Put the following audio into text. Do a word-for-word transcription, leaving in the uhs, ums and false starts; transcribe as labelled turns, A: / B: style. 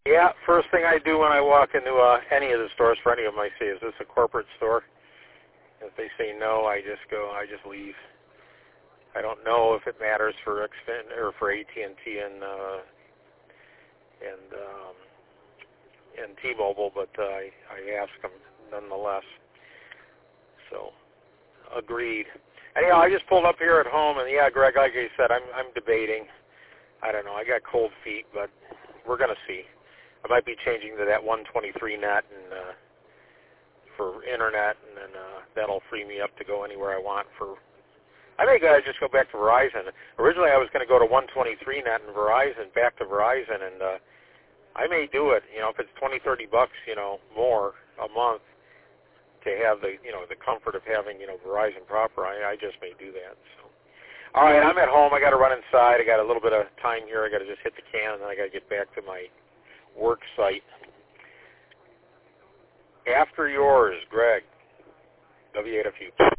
A: Yeah, first thing I do when I walk into uh, any of the stores, for any of them I say, is this a corporate store? If they say no, I just go, I just leave. I don't know if it matters for Xfin or for A T and T and uh, and um, and T-Mobile, but uh, I I ask them nonetheless. So, agreed. Anyhow, I just pulled up here at home, and yeah, Greg, like I said, I'm I'm debating. I don't know. I got cold feet, but we're gonna see. I might be changing to that one twenty-three net and uh, for internet, and then uh, that'll free me up to go anywhere I want. For I think I just go back to Verizon. Originally, I was going to go to one twenty-three net and Verizon, back to Verizon, and uh, I may do it. You know, if it's twenty, thirty bucks, you know, more a month to have the, you know, the comfort of having, you know, Verizon proper, I, I just may do that. So, all right, I'm at home. I got to run inside. I got a little bit of time here. I got to just hit the can, and then I got to get back to my work site. After yours, Greg. W eight F U.